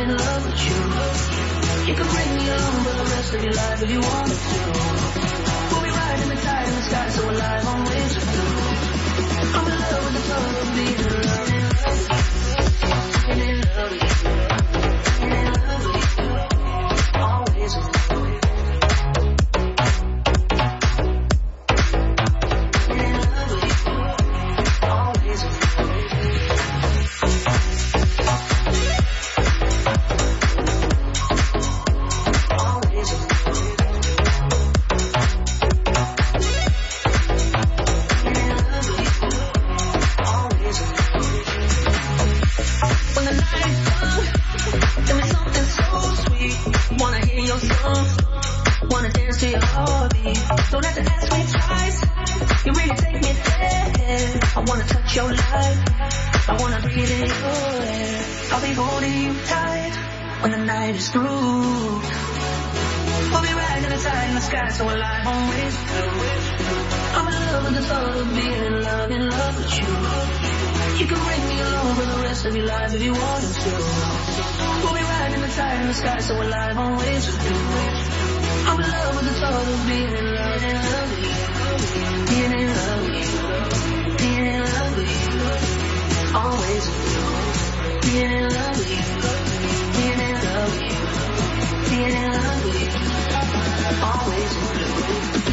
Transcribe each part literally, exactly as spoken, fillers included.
in love with you. You can bring me along for the rest of your life if you wanted to. We'll be riding the tide in the sky so alive on waves of blue. I'm in love with the thought of being in love, in love with you. And in love with you. And in love with you. Always with you. Don't have to ask me twice. You really take me there. I wanna touch your life. I wanna breathe in your air. I'll be holding you tight when the night is through. We'll be riding the tide in the sky so alive on waves through. I'm in love with the thought of being in love, in love with you. You can bring me along for the rest of your life if you wanted to. We'll be riding the tide in the sky so alive on waves through. I'm in love with the thought of being in love, in love with you. Being in love with you. Being in love with you. Always with you. Being in love with you. Being in love with you. Being in love with you. Always with you.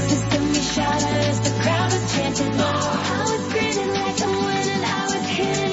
I was grinning like I'm winning, I was hitting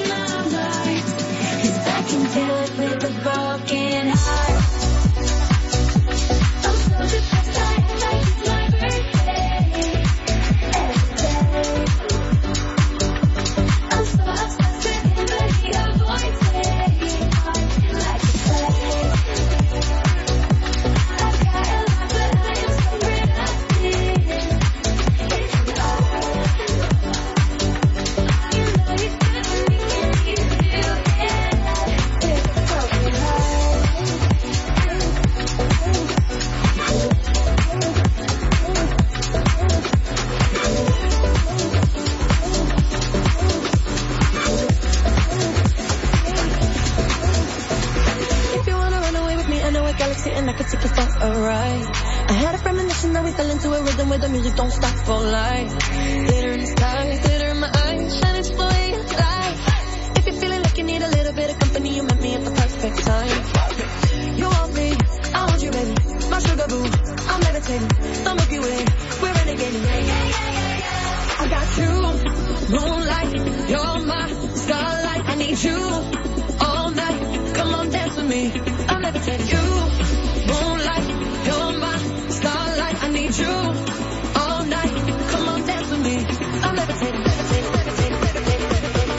I had a premonition that we fell into a rhythm where the music don't stop for life. Glitter in the sky, glitter in my eyes, shining just the way you like. If you're feeling like you need a little bit of company, you met me at the perfect time. You want me, I want you, baby. My sugar boo, I'm levitating. The Milky Way, we're renegading. Yeah, yeah, yeah, yeah, yeah. I got you, moonlight, you're my starlight. I need you all night. Come on, dance with me. I'm levitating. You, moonlight, you're my starlight. I need you all night. Come on, dance with me. I'm levitating, levitating, levitating, levitating, levitating.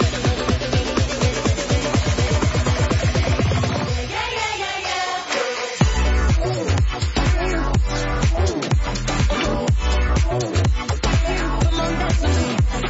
Yeah, yeah, yeah, yeah. Come on, dance with me.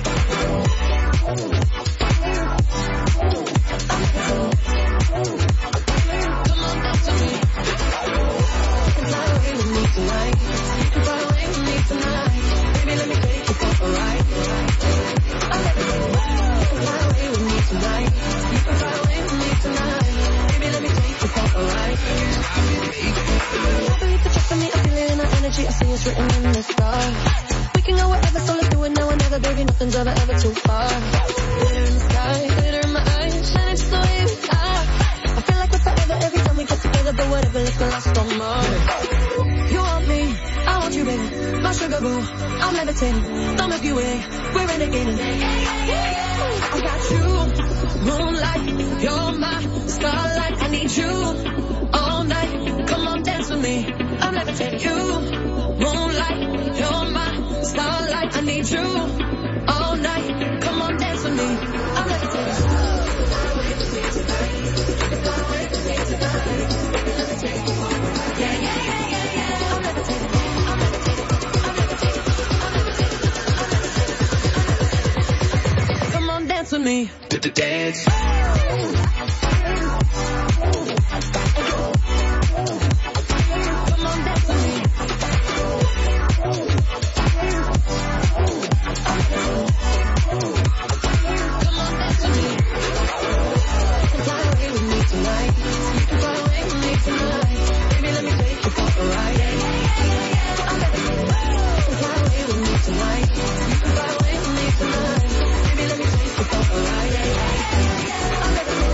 Come on, dance with me. Fly away with me tonight. Fly away with me tonight. Baby, let me take you for a ride. I'll let you fly away with me tonight. You can fly away with me tonight. Baby, let me take you for a ride. I believe the trust in me, I feel it in our energy. I see it's written in the stars. We can go wherever, so let's do it now or never, baby. Nothing's ever, ever too far. Glitter in the sky, glitter in my eyes, shining just the way we are. I feel like we're forever every time we get together, but whatever, let's go last on Mars. You want me, I want you, baby. My sugar boo, I'm levitating. The Milky Way, we're renegading. I got you, moonlight, you're my starlight. I need you all night. Come on, dance with me. I'm levitating. You, moonlight, you're my starlight. I need you all night. Come on, dance with me. I'm levitating. Yeah, yeah, yeah, yeah, yeah. I'm levitating. I'm levitating. I'm levitating. I'm levitating. Come on, dance with me. Dance. Come on, dance with me. Come on, dance with me. Fly away with me tonight. You can fly away with me tonight. Baby, let me take you for a ride. Yeah, yeah, yeah, yeah. I'm levitating. Fly away with me tonight. You can fly away with me tonight. Baby, let me take you for a ride. Yeah, yeah, yeah, yeah. I'm levitating.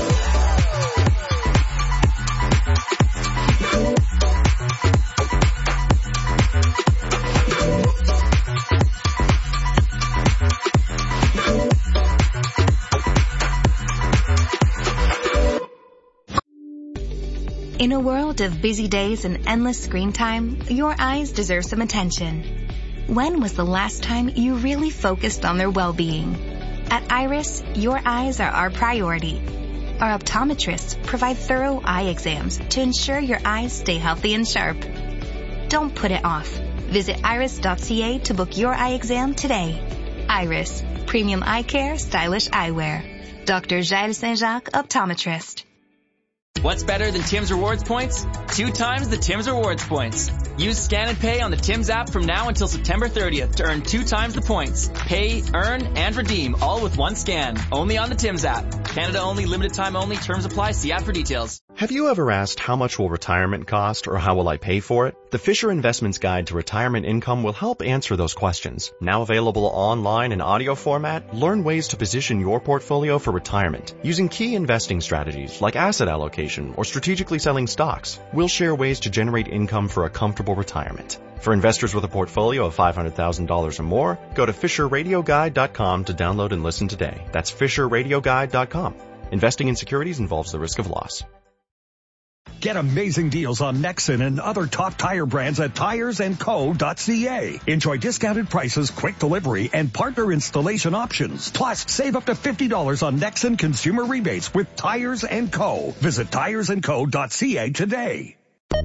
In a world of busy days and endless screen time, your eyes deserve some attention. When was the last time you really focused on their well-being? At Iris, your eyes are our priority. Our optometrists provide thorough eye exams to ensure your eyes stay healthy and sharp. Don't put it off. Visit iris dot c a to book your eye exam today. Iris, premium eye care, stylish eyewear. Doctor Jael Saint-Jacques, optometrist. What's better than Tim's Rewards points? Two times the Tim's Rewards points. Use Scan and Pay on the Tim's app from now until September thirtieth to earn two times the points. Pay, earn, and redeem all with one scan. Only on the Tim's app. Canada only, limited time only. Terms apply. See app for details. Have you ever asked how much will retirement cost or how will I pay for it? The Fisher Investments Guide to Retirement Income will help answer those questions. Now available online in audio format, learn ways to position your portfolio for retirement using key investing strategies like asset allocation or strategically selling stocks. We'll share ways to generate income for a comfortable retirement. For investors with a portfolio of five hundred thousand dollars or more, go to fisher radio guide dot com to download and listen today. That's fisher radio guide dot com. Investing in securities involves the risk of loss. Get amazing deals on Nexen and other top tire brands at tires and co dot c a. Enjoy discounted prices, quick delivery, and partner installation options. Plus, save up to fifty dollars on Nexen consumer rebates with Tires and Co. Visit tires and co dot c a today.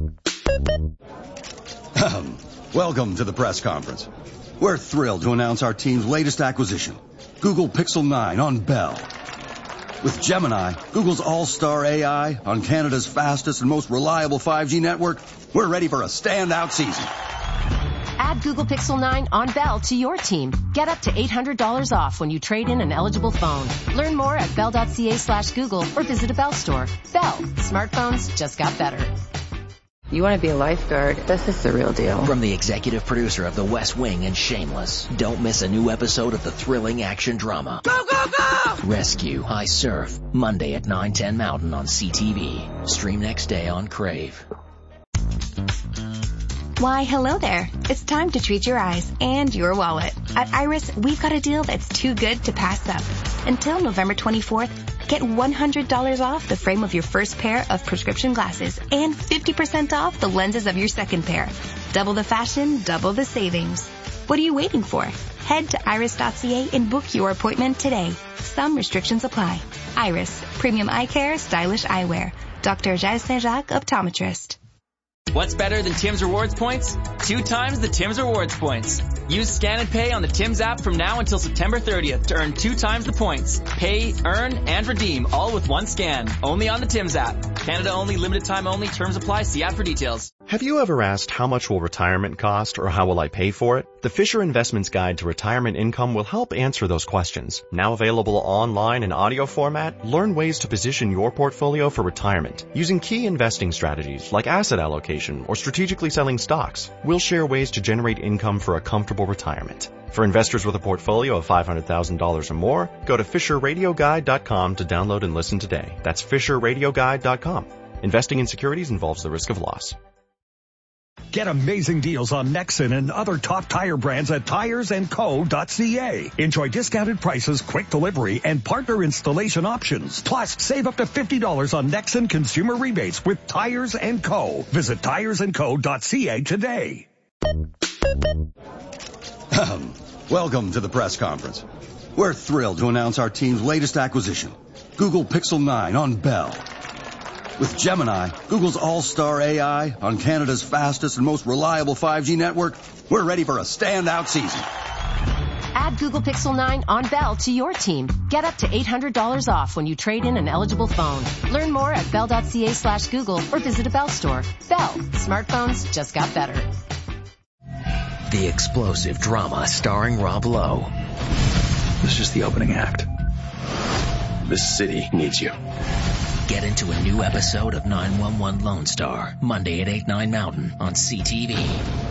Welcome to the press conference. We're thrilled to announce our team's latest acquisition, Google Pixel nine on Bell. With Gemini, Google's all-star A I, on Canada's fastest and most reliable five G network, we're ready for a standout season. Add Google Pixel nine on Bell to your team. Get up to eight hundred dollars off when you trade in an eligible phone. Learn more at bell dot c a slash Google or visit a Bell store. Bell. Smartphones just got better. You want to be a lifeguard, this is the real deal. From the executive producer of The West Wing and Shameless, don't miss a new episode of the thrilling action drama. Go, go, go! Rescue, I Surf, Monday at nine ten Mountain on C T V. Stream next day on Crave. Why, hello there. It's time to treat your eyes and your wallet. At Iris, we've got a deal that's too good to pass up. Until November twenty-fourth, get one hundred dollars off the frame of your first pair of prescription glasses and fifty percent off the lenses of your second pair. Double the fashion, double the savings. What are you waiting for? Head to iris dot c a and book your appointment today. Some restrictions apply. Iris, premium eye care, stylish eyewear. Doctor Gilles Saint-Jacques, optometrist. What's better than Tim's Rewards points? Two times the Tim's Rewards points. Use Scan and Pay on the Tim's app from now until September thirtieth to earn two times the points. Pay, earn, and redeem all with one scan. Only on the Tim's app. Canada only, limited time only. Terms apply. See app for details. Have you ever asked how much will retirement cost or how will I pay for it? The Fisher Investments Guide to Retirement Income will help answer those questions. Now available online in audio format, learn ways to position your portfolio for retirement using key investing strategies like asset allocation or strategically selling stocks. We'll share ways to generate income for a comfortable retirement. For investors with a portfolio of five hundred thousand dollars or more, go to fisher radio guide dot com to download and listen today. That's fisher radio guide dot com. Investing in securities involves the risk of loss. Get amazing deals on Nexen and other top tire brands at tires and co dot c a. Enjoy discounted prices, quick delivery, and partner installation options. Plus, save up to fifty dollars on Nexen consumer rebates with Tires and Co. Visit tires and co dot c a today. Welcome to the press conference. We're thrilled to announce our team's latest acquisition, Google Pixel nine on Bell. With Gemini, Google's all-star A I, on Canada's fastest and most reliable five G network, we're ready for a standout season. Add Google Pixel nine on Bell to your team. Get up to eight hundred dollars off when you trade in an eligible phone. Learn more at bell dot c a slash Google or visit a Bell store. Bell. Smartphones just got better. The explosive drama starring Rob Lowe. This is just the opening act. This city needs you. Get into a new episode of nine one one Lone Star, Monday at eight, nine Mountain on C T V.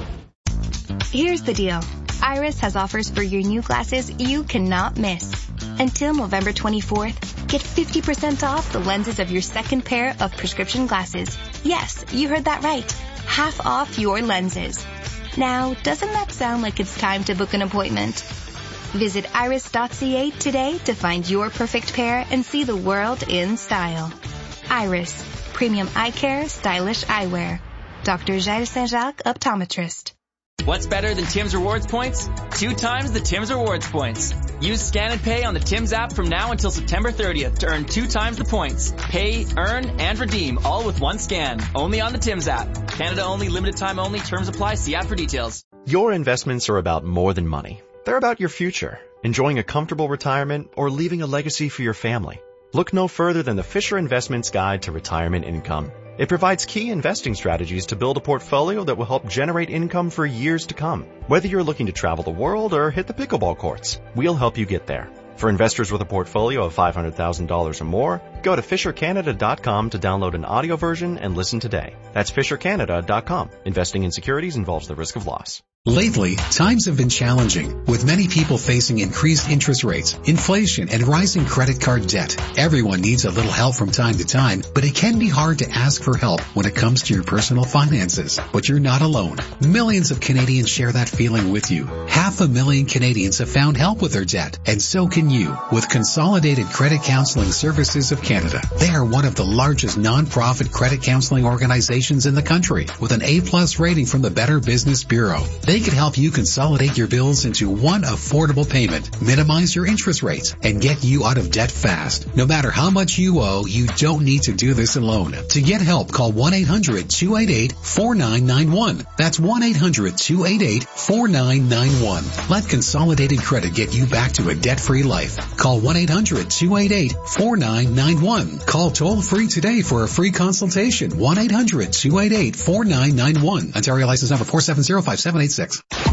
Here's the deal. Iris has offers for your new glasses you cannot miss. Until November twenty-fourth, get fifty percent off the lenses of your second pair of prescription glasses. Yes, you heard that right. Half off your lenses. Now, doesn't that sound like it's time to book an appointment? Visit iris dot c a today to find your perfect pair and see the world in style. Iris, premium eye care, stylish eyewear. Doctor Gilles Saint-Jacques, optometrist. What's better than Tim's Rewards points? Two times the Tim's Rewards points. Use Scan and Pay on the Tim's app from now until September thirtieth to earn two times the points. Pay, earn, and redeem all with one scan. Only on the Tim's app. Canada only, limited time only. Terms apply. See app for details. Your investments are about more than money. They're about your future, enjoying a comfortable retirement or leaving a legacy for your family. Look no further than the Fisher Investments Guide to Retirement Income. It provides key investing strategies to build a portfolio that will help generate income for years to come. Whether you're looking to travel the world or hit the pickleball courts, we'll help you get there. For investors with a portfolio of five hundred thousand dollars or more, go to fisher canada dot com to download an audio version and listen today. That's fisher canada dot com. Investing in securities involves the risk of loss. Lately, times have been challenging, with many people facing increased interest rates, inflation, and rising credit card debt. Everyone needs a little help from time to time, but it can be hard to ask for help when it comes to your personal finances. But you're not alone. Millions of Canadians share that feeling with you. Half a million Canadians have found help with their debt, and so can you, with Consolidated Credit Counseling Services of Canada. They are one of the largest non-profit credit counseling organizations in the country, with an A-plus rating from the Better Business Bureau. They can help you consolidate your bills into one affordable payment, minimize your interest rates, and get you out of debt fast. No matter how much you owe, you don't need to do this alone. To get help, call one eight hundred two eight eight four nine nine one. That's one eight hundred two eight eight four nine nine one. Let Consolidated Credit get you back to a debt-free life. Call one eight hundred two eight eight four nine nine one. Call toll-free today for a free consultation. one eight hundred two eight eight four nine nine one. Ontario license number four seven zero five seven eight six.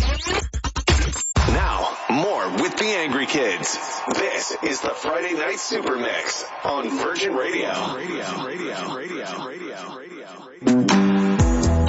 Now, more with the Angry Kids. This is the Friday Night Super Mix on Virgin Radio. Radio, radio, radio, radio, radio, radio.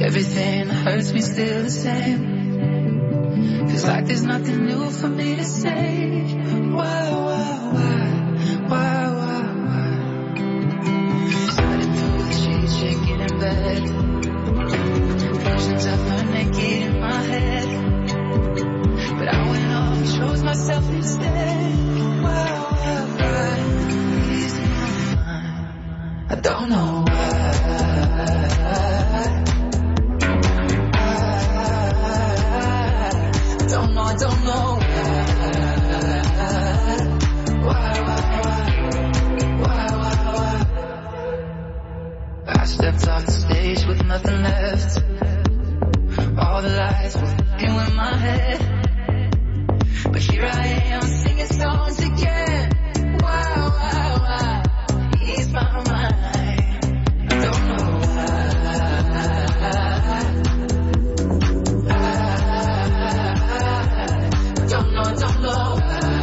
Everything hurts me still the same. Feels like there's nothing new for me to say. Why, why, why, why, why, why? Sliding through the sheets, shaking in bed. Visions of her naked in my head. But I went off and chose myself instead. Why, why, why? Ease my mind. I don't know why. I don't know why, why, why, why, why, why. I stepped off the stage with nothing left. All the lights were fucking with my head. But here I am singing songs again. Why, why, why? Ease my mind. I don't know I don't know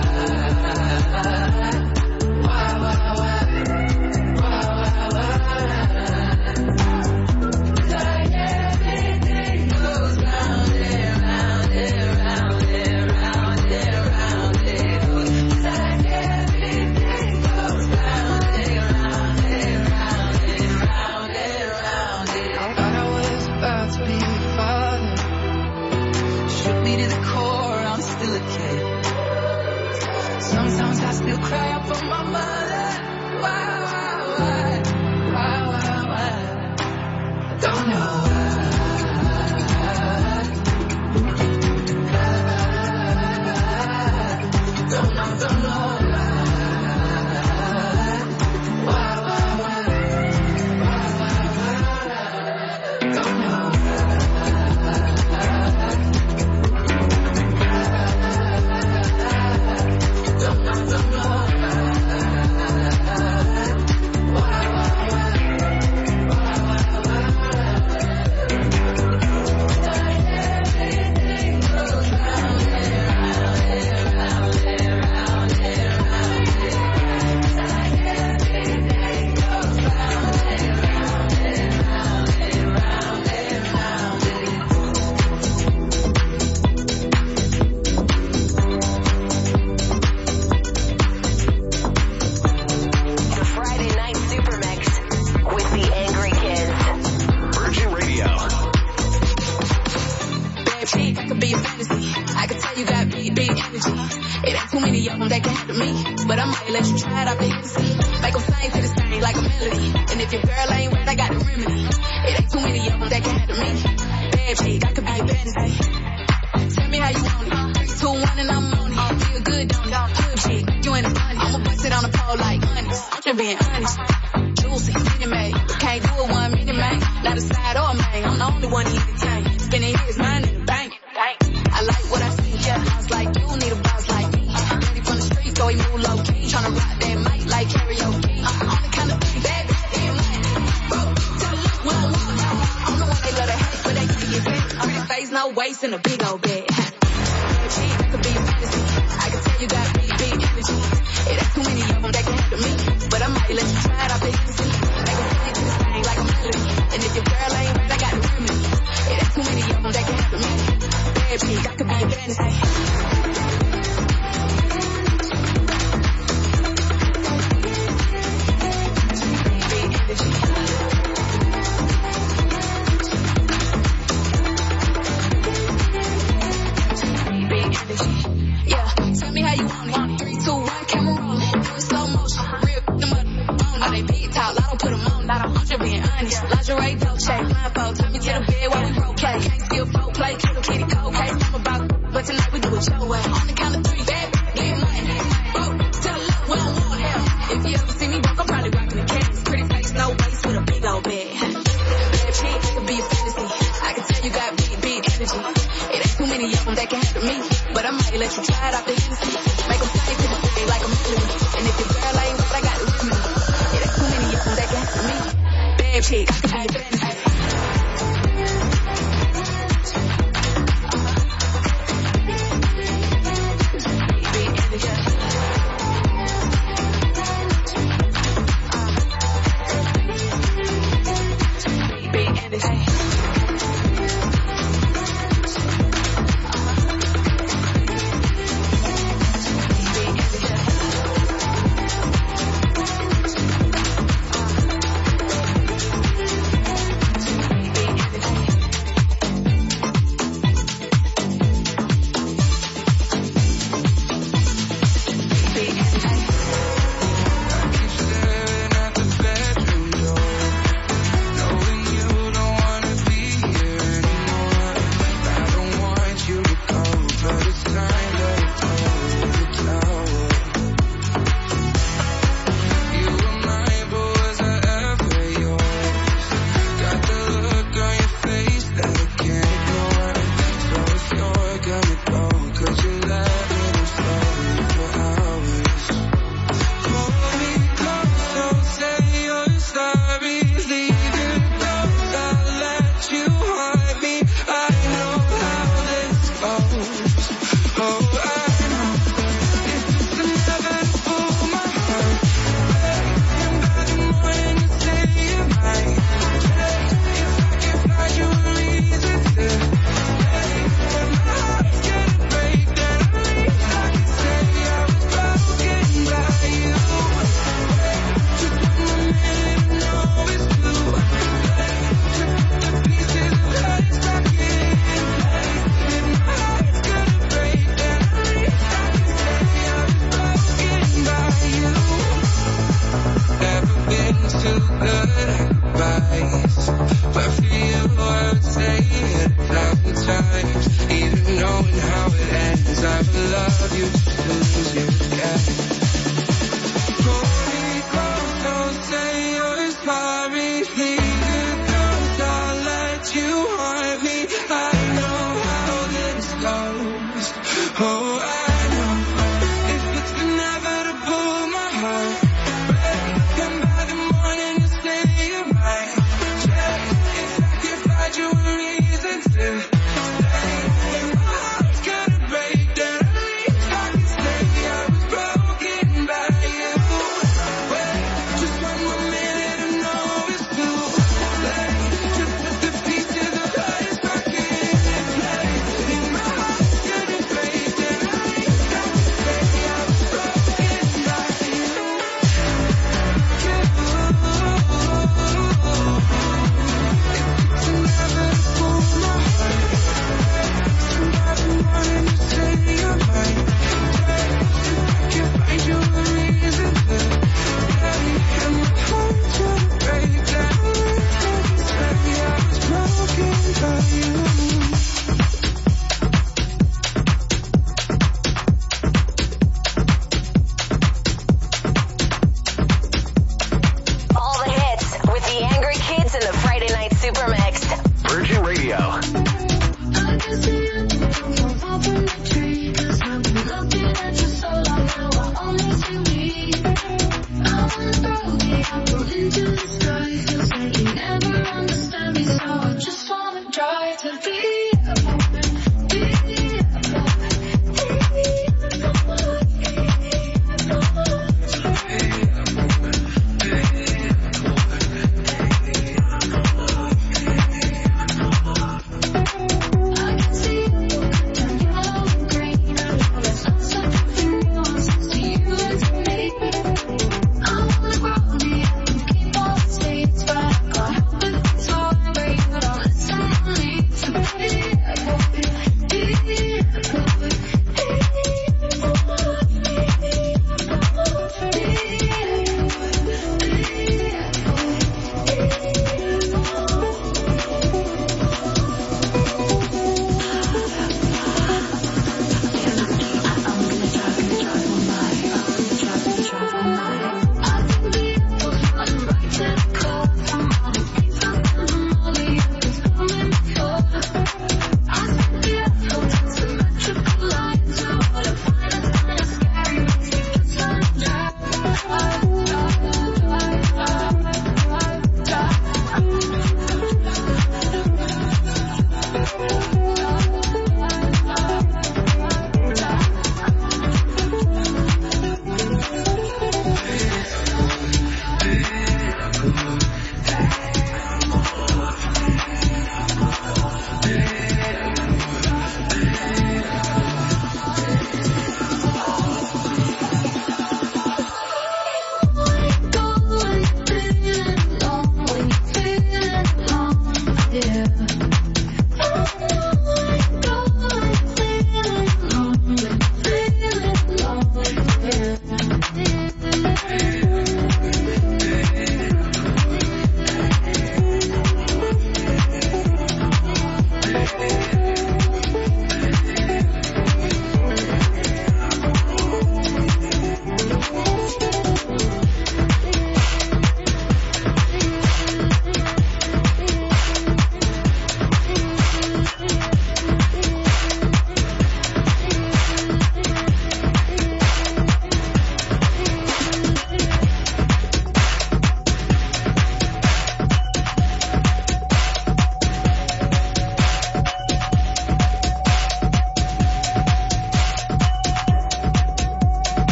why, why, why, why, why, why. Like everything goes round and round and round and round and round and like everything goes round and round and round and round and round. I thought I was about to be a father. Shook me to the core, I'm still a kid. Sometimes I still cry out for my mother. Why, why, why, why, why, why? I don't know why. Don't know, don't know why. Why, why, why? Why, why, why? Don't know Don't know, don't know. In a big old bed. That could be a fantasy. I can tell you got big, big energy. It ain't too many of them that can handle me. But I might let you try it out the Hennessy. Make them sing to this thing like a melody. And if your girl ain't right, I got the remedy. It ain't too many of them that can handle me. Bad pig, I could be a fantasy. Lingerie, Dolce, blindfold, took me to the bed while we role play. Can't steal folk play, kitty, kitty, cold case. I'm about, but tonight we do it your way. On the count of three, baby, get money. Whoa, tell her we don't want him. If you ever see me broke, I'm probably rocking the cans. Pretty face, no waist, with a big old bed. Bad chick, it could be a fantasy. I can tell you got big, big energy. It ain't too many of them that can handle me. But I might let you try it out the Hennessy. Make them sing to the thing like a melody. And if your girl ain't right, I got the remedy. It ain't too many of them that can handle me. Bad chick, I could be a fantasy.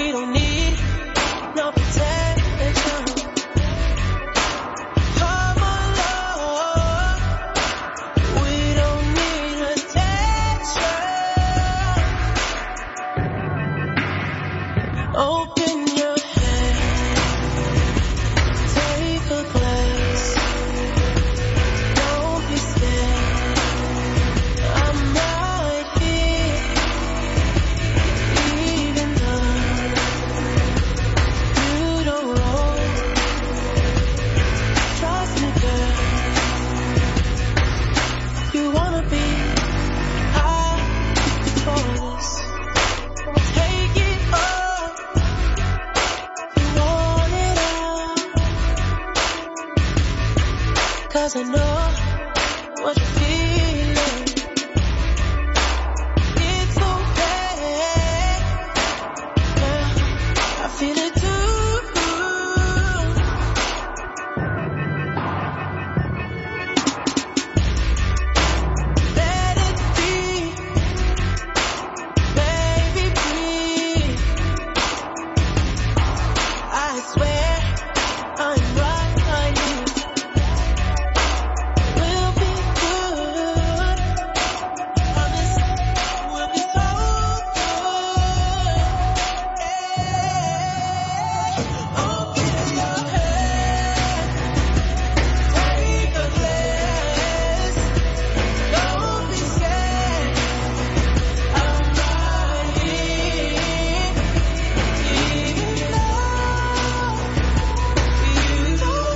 We don't need no protection. Come along. We don't need attention. Open your head. Take a glance. Don't be scared. I'm right here. Even though you don't roll. Trust me, girl. You wanna be high for this. Take it up. You want it all. 'Cause I know what you're feeling. It's okay. Yeah, I feel it too. Let it be. Baby, breathe. I swear I'm right by you. We'll be good. Promise we'll be so good. Open your head. Take a glance. Don't be scared. I'm right here. Even though you don't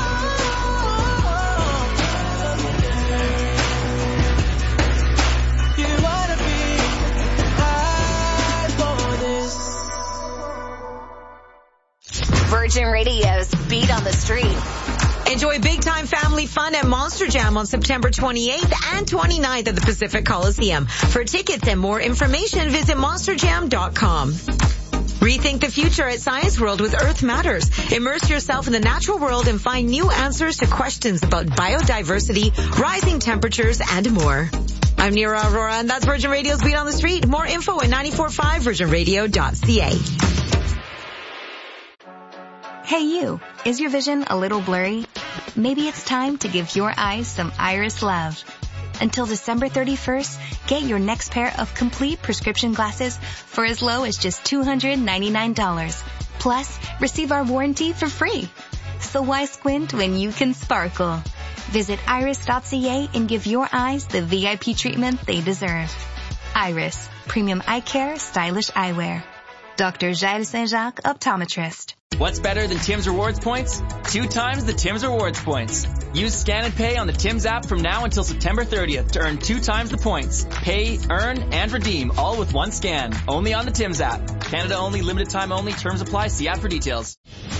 know. You wanna be high for this. Virgin Radio's Beat on the Street. Enjoy big-time family fun at Monster Jam on September twenty-eighth and twenty-ninth at the Pacific Coliseum. For tickets and more information, visit monster jam dot com. Rethink the future at Science World with Earth Matters. Immerse yourself in the natural world and find new answers to questions about biodiversity, rising temperatures, and more. I'm Neera Aurora, and that's Virgin Radio's Beat on the Street. More info at nine four five virgin radio dot c a. Hey you, is your vision a little blurry? Maybe it's time to give your eyes some Iris love. Until December thirty-first, get your next pair of complete prescription glasses for as low as just two hundred ninety-nine dollars. Plus, receive our warranty for free. So why squint when you can sparkle? Visit iris dot c a and give your eyes the V I P treatment they deserve. Iris, premium eye care, stylish eyewear. Doctor Jael Saint-Jacques, optometrist. What's better than Tim's Rewards points? Two times the Tim's Rewards points. Use Scan and Pay on the Tim's app from now until September thirtieth to earn two times the points. Pay, earn, and redeem all with one scan. Only on the Tim's app. Canada only, limited time only. Terms apply. See app for details.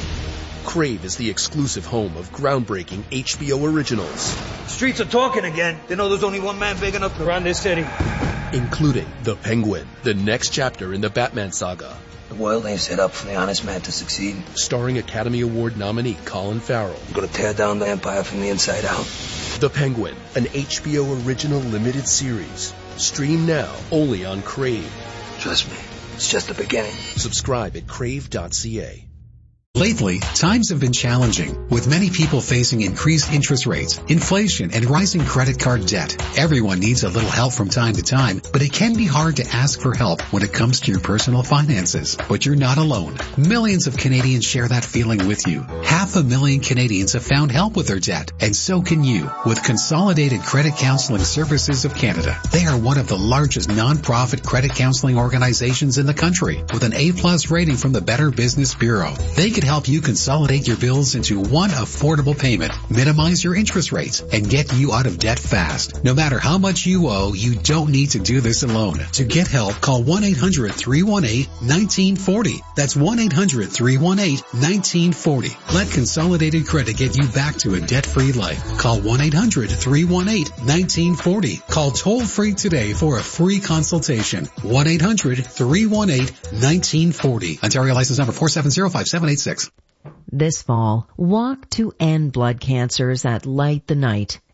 Crave is the exclusive home of groundbreaking H B O originals. Streets are talking again. They know there's only one man big enough to run this city. Including The Penguin, the next chapter in the Batman saga. The world ain't set up for the honest man to succeed. Starring Academy Award nominee Colin Farrell. I'm gonna tear down the empire from the inside out. The Penguin, an H B O original limited series. Stream now, only on Crave. Trust me, it's just the beginning. Subscribe at crave dot c a. Lately, times have been challenging, with many people facing increased interest rates, inflation, and rising credit card debt. Everyone needs a little help from time to time, but it can be hard to ask for help when it comes to your personal finances. But you're not alone. Millions of Canadians share that feeling with you. Half a million Canadians have found help with their debt, and so can you, with Consolidated Credit Counseling Services of Canada. They are one of the largest non-profit credit counseling organizations in the country, with an A plus rating from the Better Business Bureau. They can help you consolidate your bills into one affordable payment, minimize your interest rates, and get you out of debt fast. No matter how much you owe, you don't need to do this alone. To get help, call one eight hundred three one eight one nine four zero. That's one eight hundred three one eight one nine four zero. Let Consolidated Credit get you back to a debt-free life. Call one eight hundred three one eight one nine four zero. Call toll-free today for a free consultation. one eight hundred three one eight one nine four zero. Ontario license number four seven zero five seven eight six. This fall, walk to end blood cancers at Light the Night.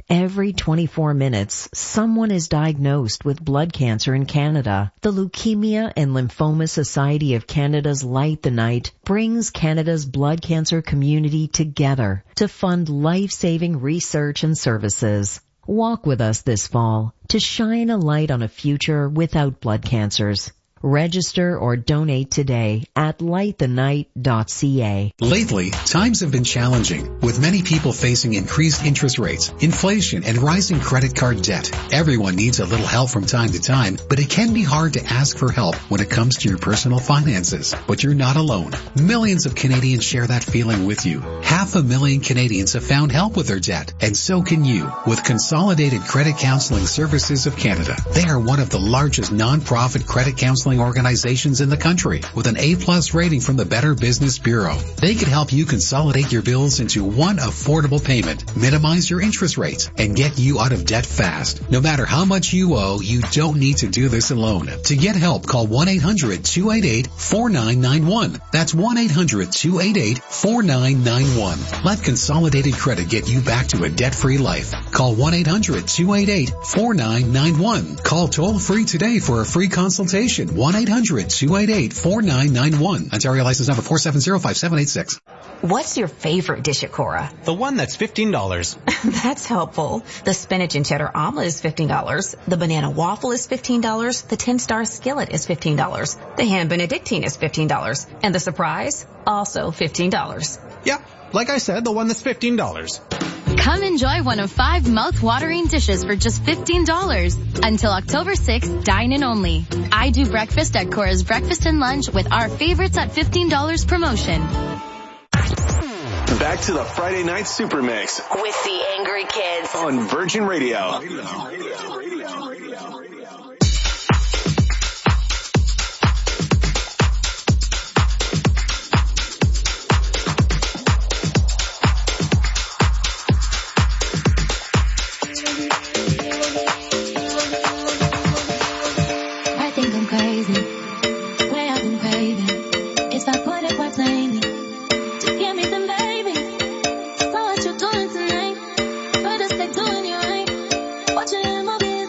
Every twenty-four minutes, someone is diagnosed with blood cancer in Canada. The Leukemia and Lymphoma Society of Canada's Light the Night brings Canada's blood cancer community together to fund life-saving research and services. Walk with us this fall to shine a light on a future without blood cancers. Register or donate today at light the night dot c a. Lately, times have been challenging, with many people facing increased interest rates, inflation, and rising credit card debt. Everyone needs a little help from time to time, but it can be hard to ask for help when it comes to your personal finances. But you're not alone. Millions of Canadians share that feeling with you. Half a million Canadians have found help with their debt, and so can you with Consolidated Credit Counseling Services of Canada. They are one of the largest non-profit credit counseling organizations in the country with an A-plus rating from the Better Business Bureau. They can help you consolidate your bills into one affordable payment, minimize your interest rates, and get you out of debt fast. No matter how much you owe, you don't need to do this alone. To get help, call one eight hundred two eight eight four nine nine one. That's one eight hundred two eight eight four nine nine one. Let Consolidated Credit get you back to a debt-free life. Call one eight hundred two eight eight four nine nine one. Call toll-free today for a free consultation. one eight hundred two eight eight four nine nine one. Ontario license number four seven zero five seven eight six. What's your favorite dish at Cora? The one that's fifteen dollars. That's helpful. The spinach and cheddar omelet is fifteen dollars. The banana waffle is fifteen dollars. The ten-star skillet is fifteen dollars. The ham benedictine is fifteen dollars. And the surprise? Also fifteen dollars. Yeah, like I said, the one that's fifteen dollars. Come enjoy one of five mouth-watering dishes for just fifteen dollars. Until October sixth, dine in only. I do breakfast at Cora's Breakfast and Lunch with our favorites at fifteen dollars promotion. Back to the Friday Night Super Mix with the Angry Kids on Virgin Radio. I think I'm crazy. Way I've been craving. If I put it quite plainly, to give me some baby. So what you doing tonight? Better stay doing you right. Watching movies.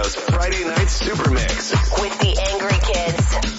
Radio's Friday Night Super Mix. With the Angry Kids.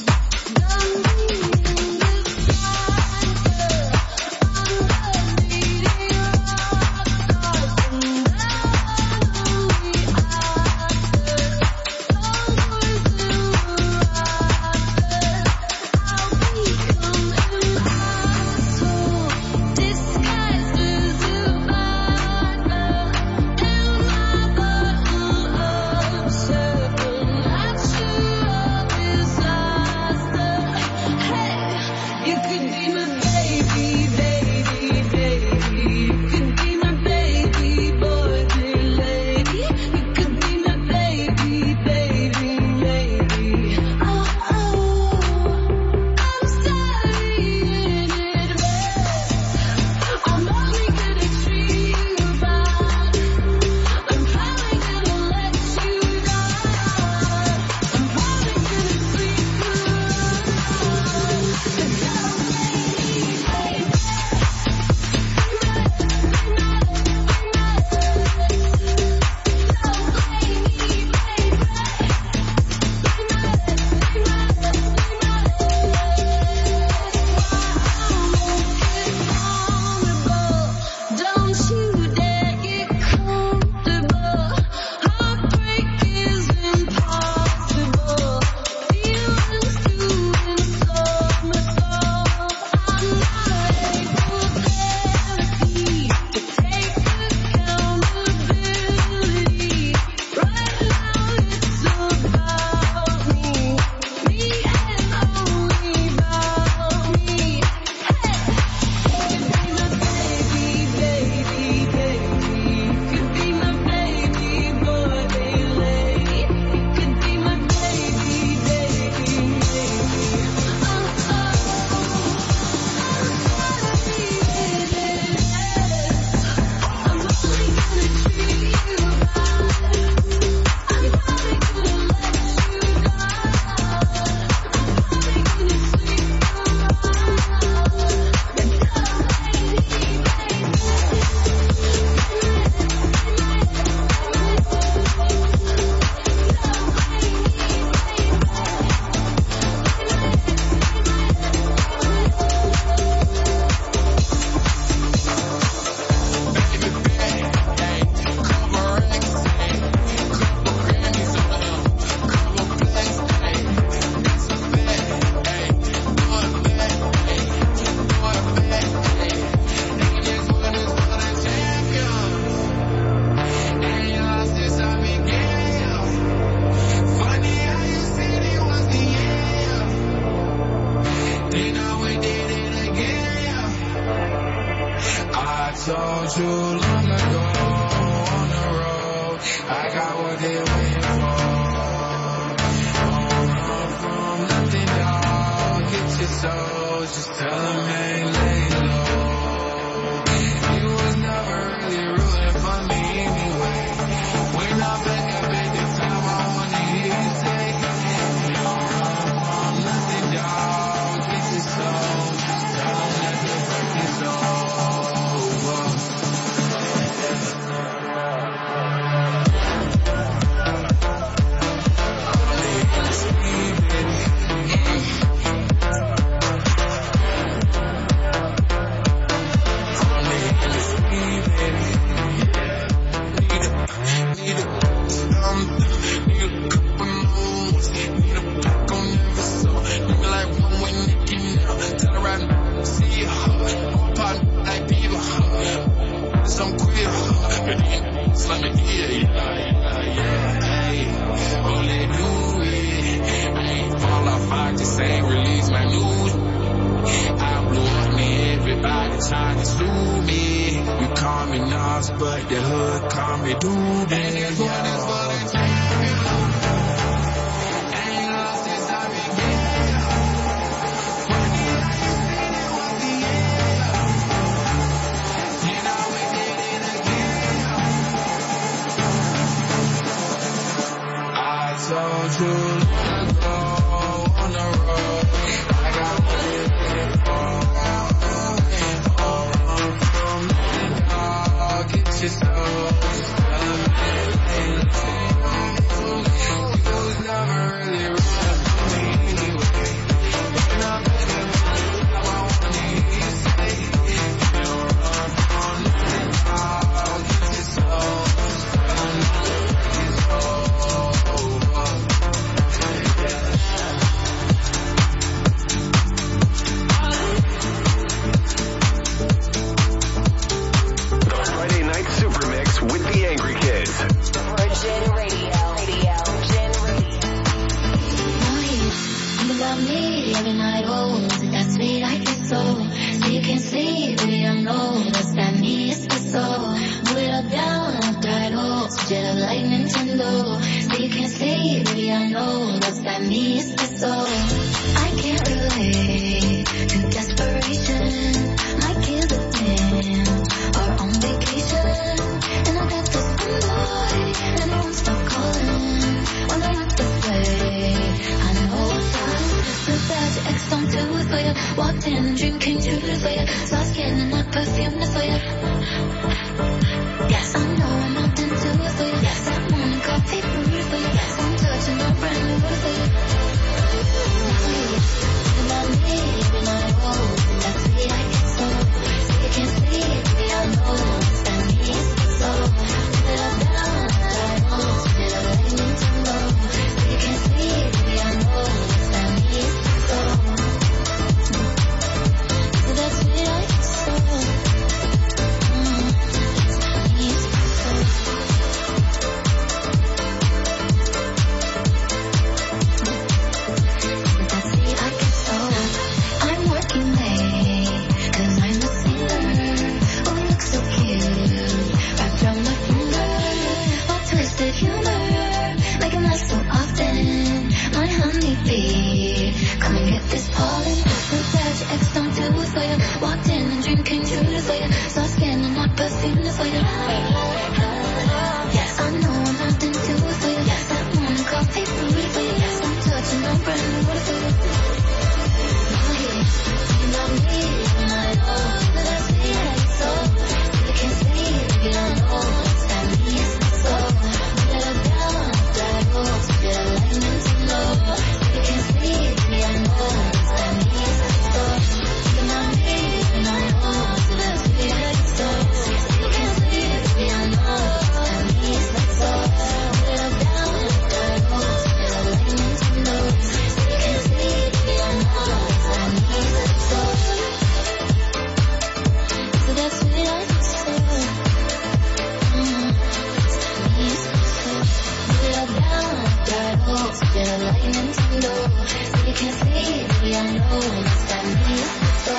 low. So you can't sleep, baby, I know what's that means to soul. I can't relate to desperation. My kids are dim, are on vacation. And I got this one boy, and I won't stop calling. When I'm not this way, I know what's up. So bad your ex don't do it for you. Walked in and dream came true for you. Saw skin and that perfume is for you. Yes, I know I'm not into it for you. Yes, that morning coffee brewed for you. Yes, I'm touching no brand new for you. And I need and I hope that sweet I get so. So you can't sleep, baby, I know that means so. Sit up down, I know, sit up lightning too low. So you can't sleep, baby, I know that means so. So that's sweet I get so. Come and get this pollen. So bad your ex don't do it for you. Walked in and dream came true for you. Saw skin and not perfume for you. Yes, I know I'm not into it for you. Yes, that morning coffee brewed for you. Yes, I'm touching no brand new water for you. You know me, and I know that I see it so. You can't sleep, baby, I know that means so. Let her down, that goes, get a lightning too low. You can't sleep, baby, I know that means so. You know me, and I know that I see it so. You can't sleep, baby, I know that means so. Let her down, that goes, get a lightning too low. You can't sleep, baby, I know that means so. So that's sweet, I think so. Mm, means so. Let her down, that goes, get a lightning too low. So you can't sleep, baby, I know that means so.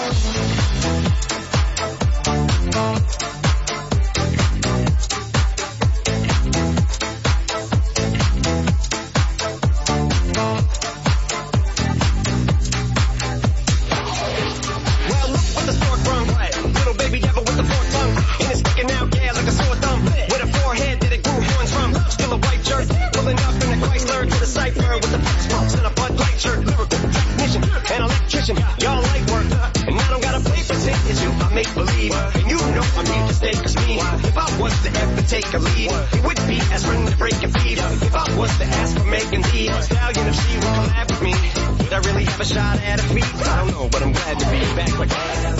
Well, look what the stork brung. Little baby devil with the forked tongue. And it's sticking out, yeah, like a sore thumb. With a forehead that it grew horns from. Still a white shirt, pulling up in a Chrysler to the cipher with the fox pumps and a Bud Light shirt. Lyrical technician, an electrician, y'all light work. And I don't gotta play pretend, it's you I make believe. And you know I'm here to stay, cause me, if I was to ever take a lead, it would be as friendly to break a feed. If I was to ask for Megan Thee Stallion, if she would collab with me, would I really have a shot at a feat? I don't know, but I'm glad to be back like that.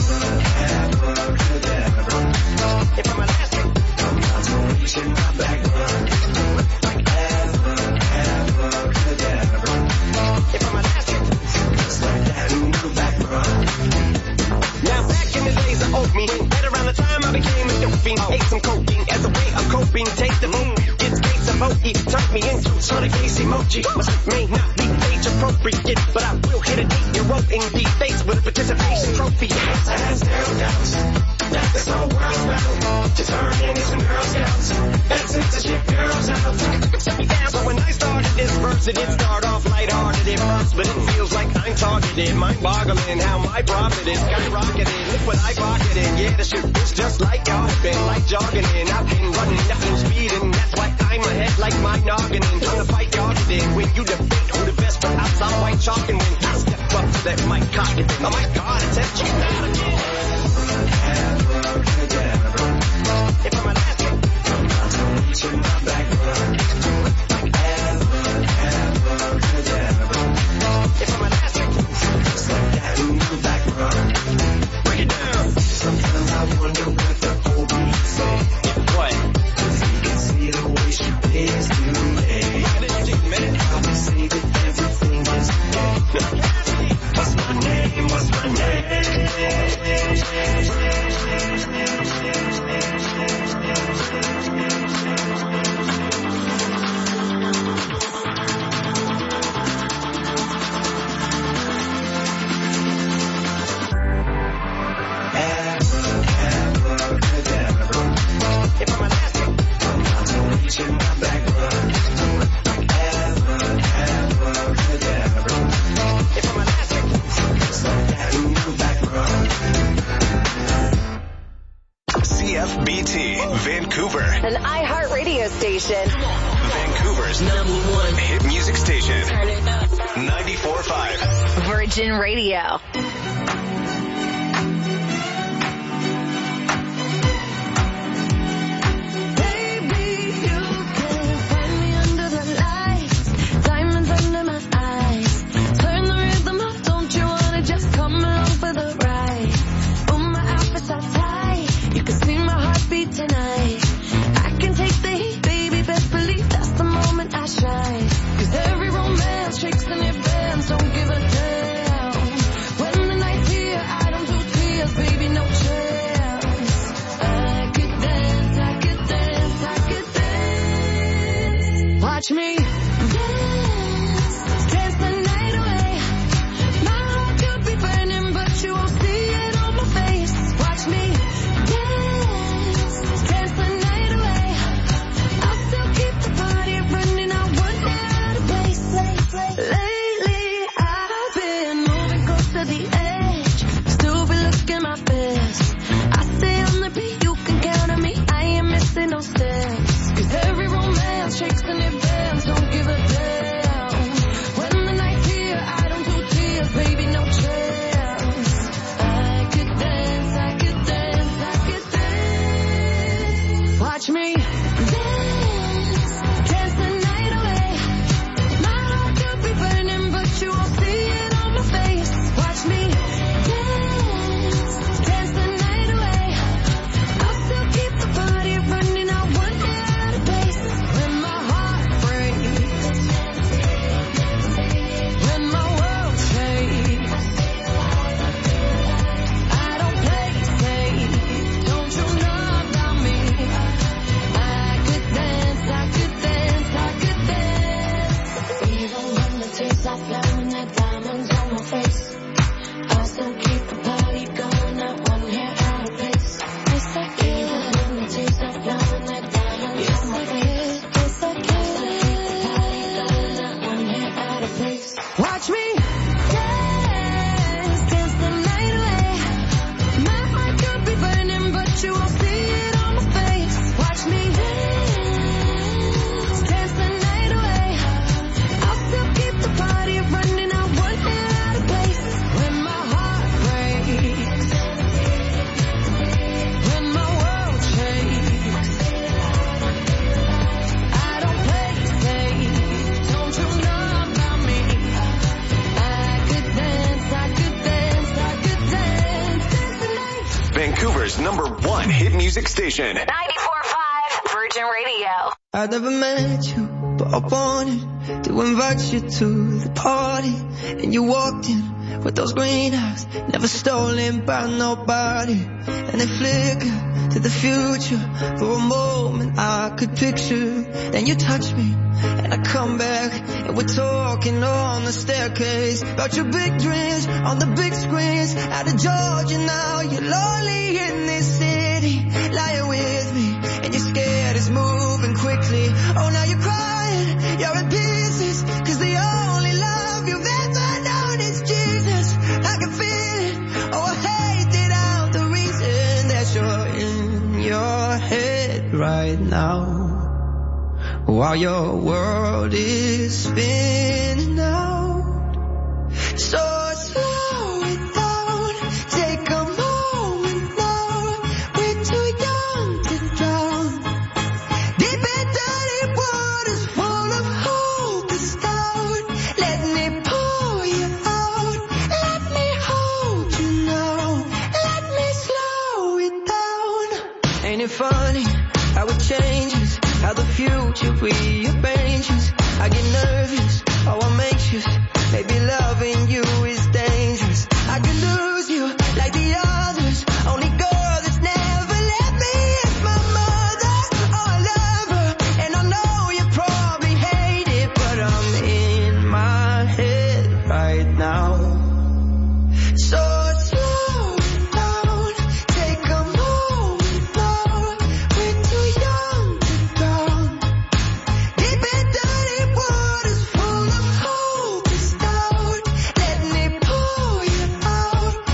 If I'm an asking, I'm not so reaching my back run. Like ever, ever, could ever. If I'm an asking, just like that, in the back run. Now back in the days of old me, right around the time I became a dope fiend, ate some cocaine as a way of coping, take the moon, it's case of O E, turned me into Sonic Ace emoji. My slip may not be age appropriate, but I will hit an eight-year-old in the face with a participation trophy. I have zero doubts that this whole world's about to turn into some Girl Scouts. That's it to ship girls out. Set me down. So when I started this verse, it did start off lighthearted at first, but it feels like I'm targeted. Mind-boggling how my profit is skyrocketed. Look what I pocketed. Yeah, the shit is just like y'all. Been like jogging in. I've been running, nothing speeding. That's why I'm ahead like my noggin. Trying to fight y'all today. When you debate who the best, but outside white chalk, and when I step up to that mic cock it. Oh my God, it's that you not again. If I'm an asking, I'm not so reaching my back run. Like ever, ever, could ever. If I'm an asking, just like that in the back run. Break it down. Sometimes I wonder what the whole beat say. What? Cause you can see the way she is today. Probably say that everything is okay. What's my name? What's my name? If I'm an asking, I'm not so reaching my back run. station. Vancouver's number one hit music station. Turn it up. ninety-four point five. Virgin Radio. Tonight, I can take the heat, baby, best believe that's the moment I shine. Cause every romance shakes and it bends, don't give a damn. When the night's here, I don't do tears, baby, no chance. I could dance, I could dance, I could dance. Watch me dance, dance the night away. My heart could be burning, but you won't see it on my face. Watch me no steps. Cause every romance shakes and it bends, don't give a damn. When the night's here, I don't do tears, baby, no chance. I could dance, I could dance, I could dance. Watch me dance, dance the night away. My heart could be burning, but you won't see it on my face. Watch me dance, dance the night away. I'll still keep the party running. Watch me dance, dance the night away. My heart could be burning, but you won't see it on my face. Watch me dance, dance the night away. I'll still keep the party running, I won't get out of place. When my heart breaks, when my world shakes, I don't play safe, don't you know about me? Vancouver's number one hit music station. ninety-four point five Virgin Radio. I never met you, but I wanted to invite you to the party. And you walked in with those green eyes, never stolen by nobody. And they flickered to the future. For a moment I could picture. Then you touch me, and I come back, and we're talking on the staircase about your big dreams on the big screens. Out of Georgia now, you're lonely in this city, lying with me, and you're scared it's moving quickly. Oh, now you're crying, you're in pieces, cause the only love you've ever known is Jesus. I can feel it, oh, I hate it out, the reason that you're in your head right now, while your world is spinning out. So slow it down, take a moment now. We're too young to drown. Deep and dirty waters full of hope is down. Let me pull you out, let me hold you now, let me slow it down. Ain't it funny how it changes, how the future rearranges? I get nervous, oh I'm anxious, maybe loving you is dangerous. I could lose you like the others, only girl that's never let me is my mother. Oh, I love her, and I know you probably hate it, but I'm in my head right now. So slow it down, take a moment now. We're too young to drown. Deep and dirty waters full of hope is down. Let me pull you out,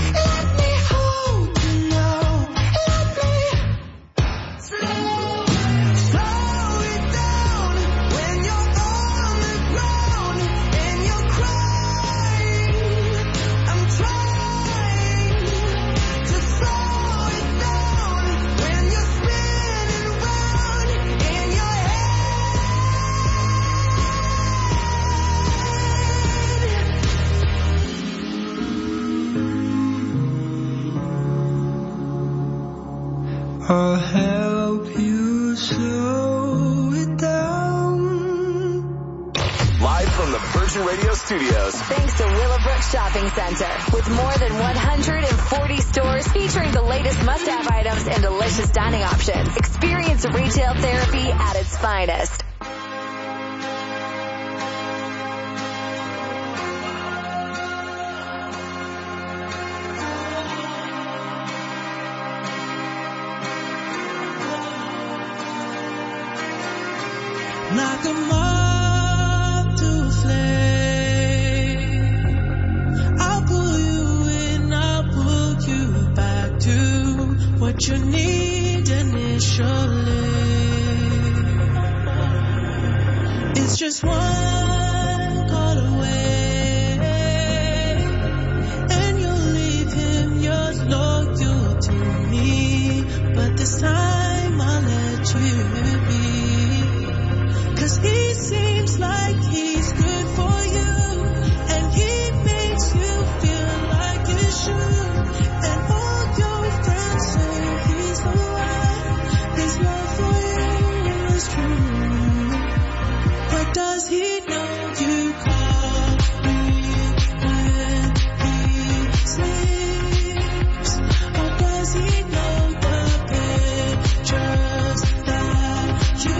Virgin Radio studios. Thanks to Willowbrook Shopping Center. With more than one hundred forty stores featuring the latest must-have items and delicious dining options. Experience retail therapy at its finest. Like a moth to a flame, I'll pull you in, I'll pull you back to what you need initially. It's just one call away, and you'll leave him yours loyal to me. But this time I'll let you be. 'Cause he seems like he's good for you, and he makes you feel like you should. And all your friends say he's the one, his love for you is true. But does he know you call me when he sleeps? Or does he know the pictures that you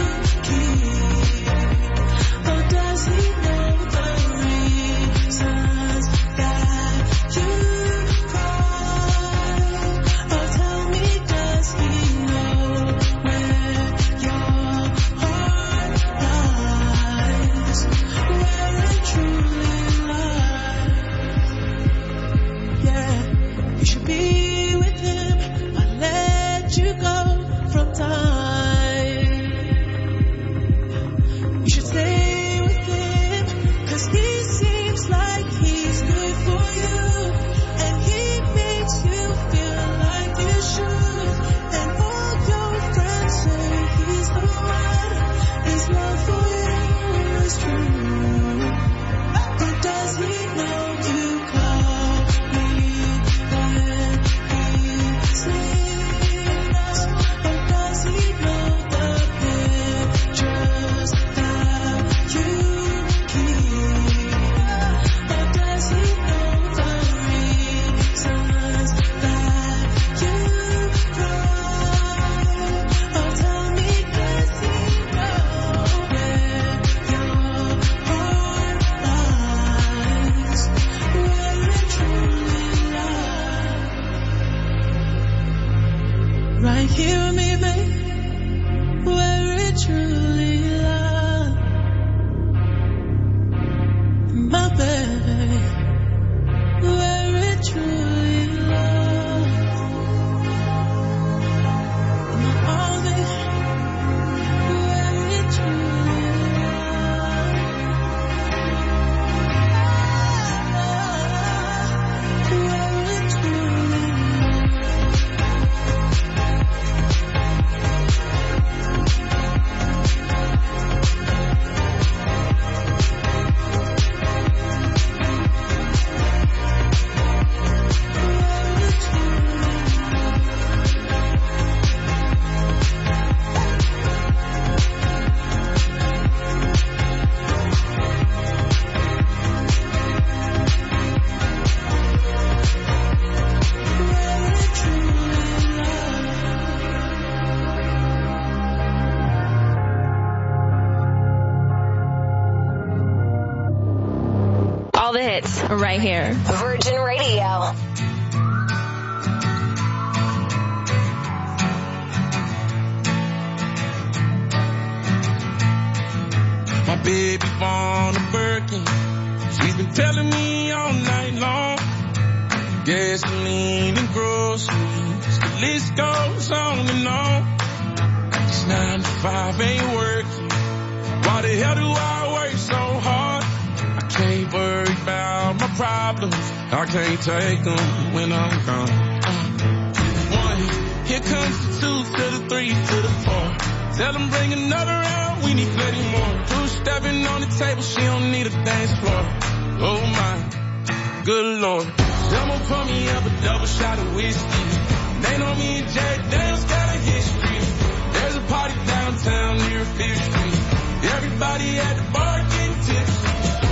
right here. Virgin Radio. My baby born a Birkin. She's been telling me all night long. Gasoline and groceries. The list goes on and on. This nine to five ain't working. Why the hell do I work so hard? I can't worry about my problems. I can't take them when I'm gone. Uh, one, here comes the two to the three to the four. Tell them bring another round, we need plenty more. Two stepping on the table, she don't need a dance floor. Oh my, good lord. Someone pour me up a double shot of whiskey. They know me and Jay Daniels got a history. There's a party downtown near Fifth Street. Everybody at the bar getting tipsy.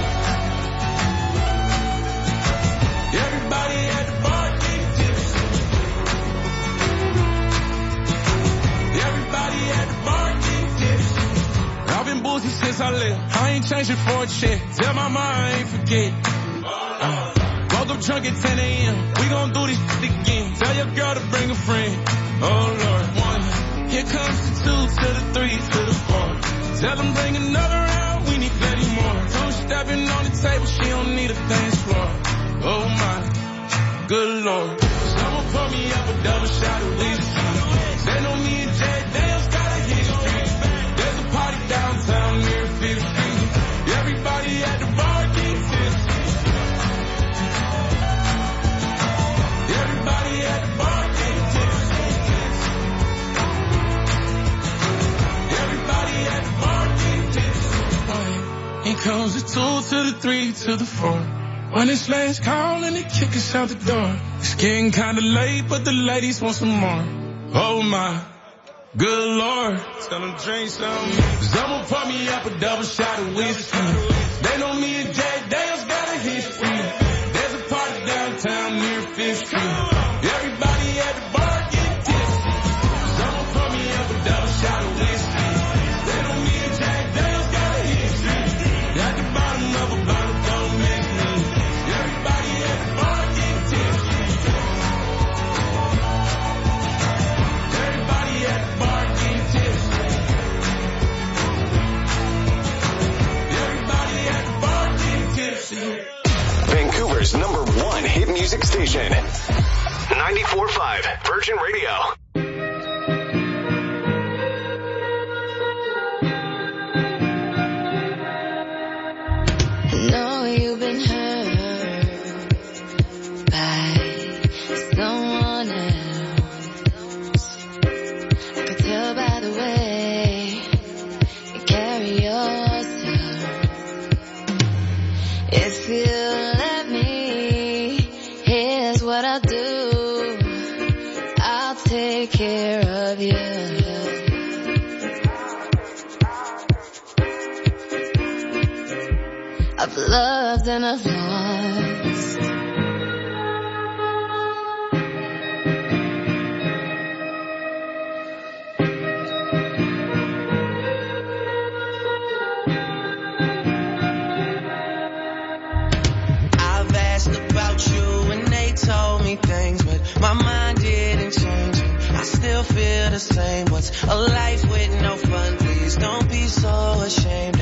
Uzi since I left. I ain't changing for a check. Tell my mom I ain't forget. Uh, woke up drunk at ten a.m. We gon' do this shit again. Tell your girl to bring a friend. Oh Lord, one. Here comes the two to the three to the four. Tell them bring another round. We need plenty more. Two stepping on the table. She don't need a dance floor. Oh my, good Lord. Someone pour me up a double shot of whiskey. They know me and Jay Dale's got a history. There's a party downtown near Fifth Street. Everybody at the bar getting tipsy. Everybody at the bar getting tipsy. Everybody at the bar getting tipsy. Here comes the two to the three to the four. When it's last call and they kick us out the door. It's getting kinda late, but the ladies want some more. Oh my, good Lord. Tell them drink some. Someone pour me up a double shot of whiskey. They know me and Jack Dale's got a history. There's a party downtown near Fifth Street. Everybody at the bar getting tipsy. Someone pour me up a double shot of whiskey. They know me and Jack Dale's got a history. At the bottom of a bottle, don't make me. Everybody at the bar getting tipsy. Everybody at the bar getting tipsy. Everybody at the bar getting tipsy. Vancouver's number one hit music station. ninety-four point five Virgin Radio. I know you've been hurt by someone else. I could tell by the way you carry yourself. If you let me, here's what I'll do. I'll take care of you. I've loved and I've lost. I've asked about you and they told me things, but my mind didn't change. I still feel the same. What's a life with no fun? Please don't be so ashamed.